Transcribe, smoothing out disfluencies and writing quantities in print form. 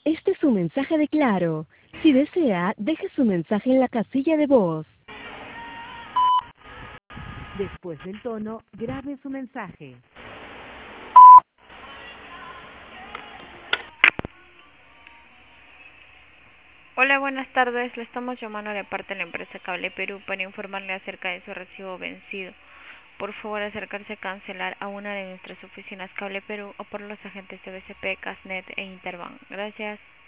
Este es un mensaje de Claro. Si desea, deje su mensaje en la casilla de voz. Después del tono, grabe su mensaje. Hola, buenas tardes. Le estamos llamando de parte de la empresa Cable Perú para informarle acerca de su recibo vencido. Por favor, acercarse a cancelar a una de nuestras oficinas Cable Perú o por los agentes de BCP, Casnet e Interbank. Gracias.